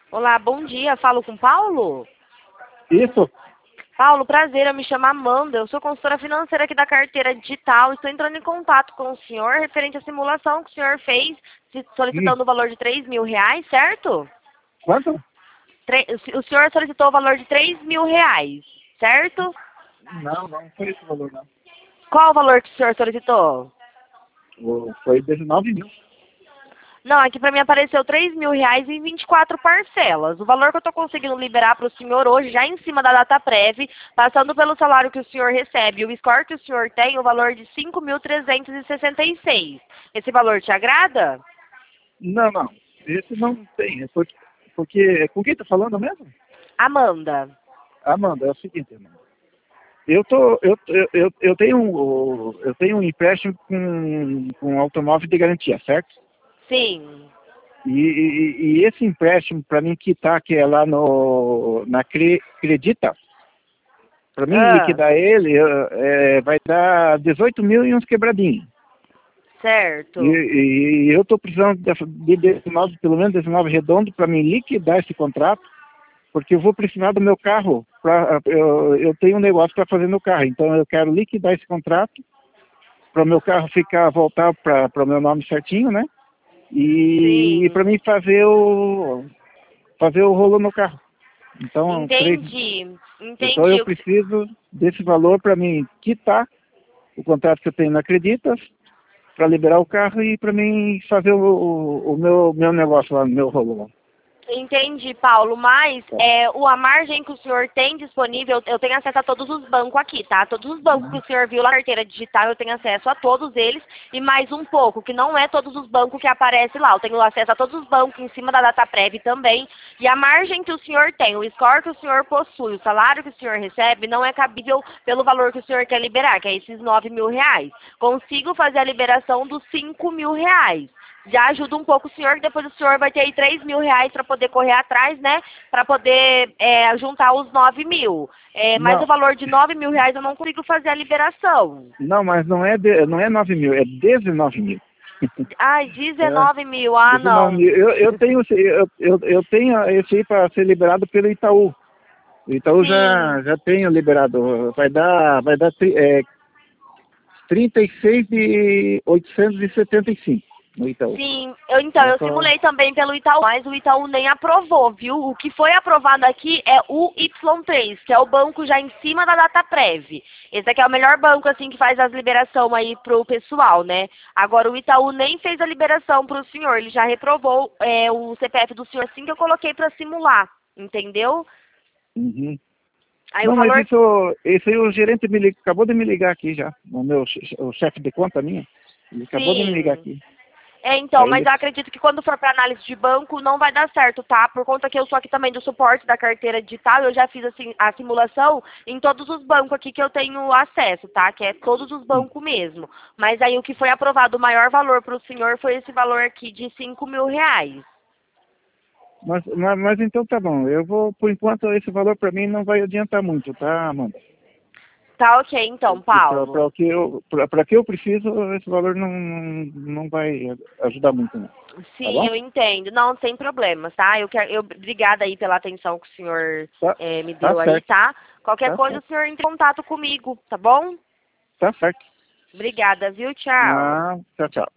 Olá, bom dia. Falo com Paulo? Isso? Paulo, prazer. Eu me chamo Amanda. Eu sou consultora financeira aqui da carteira digital. Estou entrando em contato com o senhor referente à simulação que o senhor fez, Sim. solicitando o valor de R$ 3.000, certo? Quanto? O senhor solicitou o valor de R$ 3.000, certo? Não foi esse valor, não. Qual o valor que o senhor solicitou? Foi 19 mil. Não, aqui para mim apareceu R$ 3.000 em 24 parcelas. O valor que eu estou conseguindo liberar para o senhor hoje, já em cima da data prévia, passando pelo salário que o senhor recebe, o score que o senhor tem, o valor de 5.366. Esse valor te agrada? Não. Esse não tem. Porque com quem tá falando mesmo? Amanda. Amanda, é o seguinte, Amanda. Eu tenho um empréstimo com automóvel de garantia, certo? Sim. E esse empréstimo, para mim quitar, que é lá na Credita, para mim Ah, liquidar ele, vai dar 18 mil e uns quebradinhos. E, certo. e eu estou precisando de 19, pelo menos 19 redondo para me liquidar esse contrato, porque eu vou precisar do meu carro. Eu tenho um negócio para fazer no carro, então eu quero liquidar esse contrato para o meu carro voltar para o meu nome certinho, né? E para Sim. mim fazer o rolo no carro. Então, Entendi. então eu Entendi. preciso desse valor para mim quitar o contrato que eu tenho na Creditas, para liberar o carro e para mim fazer o meu negócio lá, no meu rolo lá. Entendi, Paulo, mas Tá. a margem que o senhor tem disponível, eu tenho acesso a todos os bancos aqui, tá? Todos os bancos que o senhor viu na carteira digital, eu tenho acesso a todos eles e mais um pouco, que não é todos os bancos que aparece lá. Eu tenho acesso a todos os bancos em cima da data prévia também. E a margem que o senhor tem, o score que o senhor possui, o salário que o senhor recebe, não é cabível pelo valor que o senhor quer liberar, que é esses R$ 9.000. Consigo fazer a liberação dos R$ 5.000. Já ajuda um pouco o senhor, que depois o senhor vai ter aí R$ 3.000 para poder correr atrás, né? Para poder juntar os 9.000. Mas o Não, valor de R$ 9.000 eu não consigo fazer a liberação. não, mas não é 9 mil, é 19 mil. Ai, É, 19.000. Ah, 19 não. mil. Eu tenho esse aí para ser liberado pelo Itaú. O Itaú Sim. já tenho liberado. Vai dar 36.875 no Itaú. Sim, eu simulei também pelo Itaú, mas o Itaú nem aprovou, viu? O que foi aprovado aqui é o Y3, que é o banco já em cima da data prévia. Esse aqui é o melhor banco, assim, que faz as liberações aí pro pessoal, né? Agora, o Itaú nem fez a liberação pro senhor, ele já reprovou o CPF do senhor assim que eu coloquei para simular, entendeu? Uhum. Aí o Não, mas valor. isso aí o gerente acabou de me ligar aqui já. O chefe de conta minha, ele acabou de me ligar Sim. aqui. Então, Aí mas ele, eu acredito que quando for para análise de banco não vai dar certo, tá? Por conta que eu sou aqui também do suporte da carteira digital, eu já fiz assim, a simulação em todos os bancos aqui que eu tenho acesso, tá? Que é todos os bancos mesmo. Mas aí o que foi aprovado, o maior valor para o senhor foi esse valor aqui de R$ 5.000. mas então tá bom. Eu vou, por enquanto, esse valor para mim não vai adiantar muito, tá, Amanda? Tá ok, então, Porque para Paulo. o que eu preciso, esse valor não vai ajudar muito, não. Tá Sim, bom? eu entendo. Não, sem problemas, tá? Obrigada aí pela atenção que o senhor Tá, me tá deu aí, certo, tá? Qualquer tá coisa o certo, senhor entre em contato comigo, tá bom? tá certo. Obrigada, viu? Tchau. Ah, tchau, tchau.